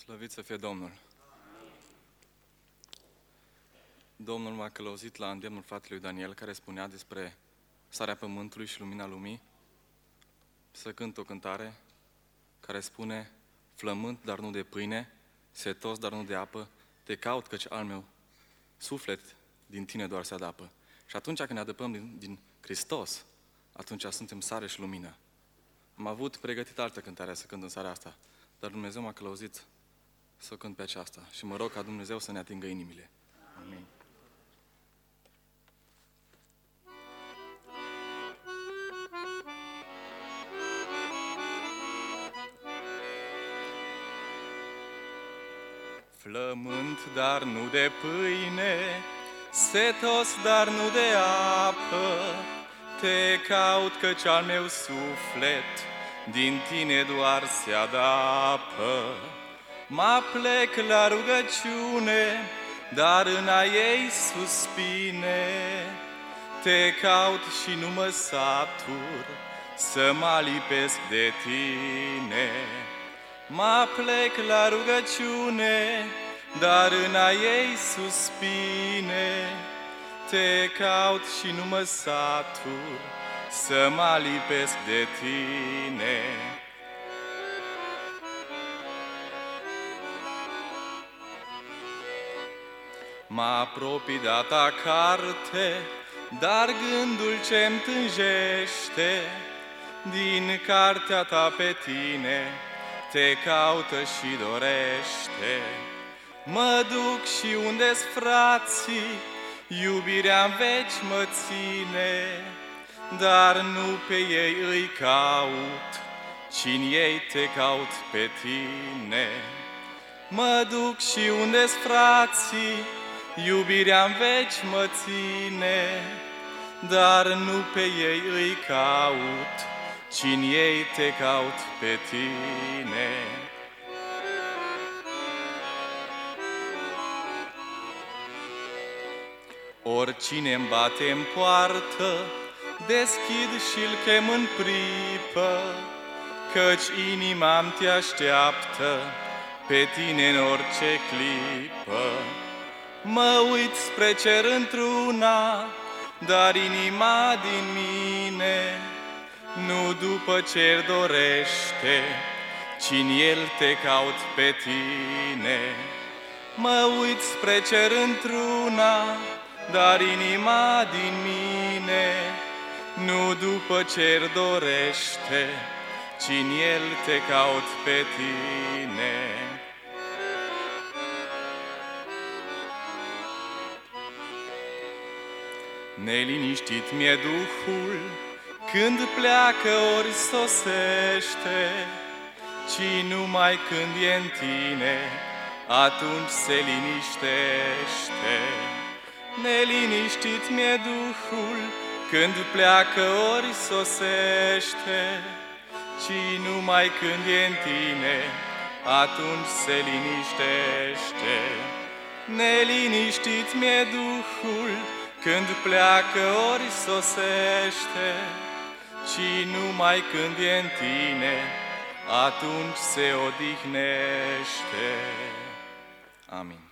Slăvit să fie Domnul! Domnul m-a călăuzit la îndemnul fratelui Daniel, care spunea despre starea pământului și lumina lumii, să cânt o cântare care spune: flământ, dar nu de pâine, setos, dar nu de apă, te caut, căci al meu suflet din tine doar se adapă. Și atunci când ne adăpăm din Hristos, atunci suntem sare și lumină. Am avut pregătit altă cântare să cânt în seara asta, dar Dumnezeu m-a călăuzit să o cânt pe aceasta și mă rog ca Dumnezeu să ne atingă inimile. Amin. Flământ, dar nu de pâine, setos, dar nu de apă, te caut, căci al meu suflet din tine doar se adapă. Mă plec la rugăciune, dar în a ei suspine. Te caut și nu mă satur, să mă lipesc de tine. Mă plec la rugăciune, dar în a ei suspine. Te caut și nu mă satur, să mă lipesc de tine. M-a apropii de-a ta carte, dar gândul ce-mi tânjește din cartea ta pe tine te caută și dorește. Mă duc și unde-s frații, iubirea-n veci mă ține, dar nu pe ei îi caut, ci-n ei te caut pe tine. Mă duc și unde-s frații, iubirea-n veci mă ține, dar nu pe ei îi caut, ci-n ei te caut pe tine. Oricine-mi bate-n poartă, deschid și-l chem în pripă, căci inima-mi te așteaptă pe tine în orice clipă. Mă uit spre cer într-una, dar inima din mine nu după cer dorește, ci-n el te caut pe tine. Mă uit spre cer într-una, dar inima din mine nu după cer dorește, ci-n el te caut pe tine. Neliniștit mi-e Duhul când pleacă ori sosește, ci numai când e în tine, atunci se liniștește. Neliniștit mi-e Duhul când pleacă ori sosește, ci numai când e în tine, atunci se liniștește. Neliniștit mi-e Duhul când pleacă ori sosește, ci numai când e în tine, atunci se odihnește. Amin.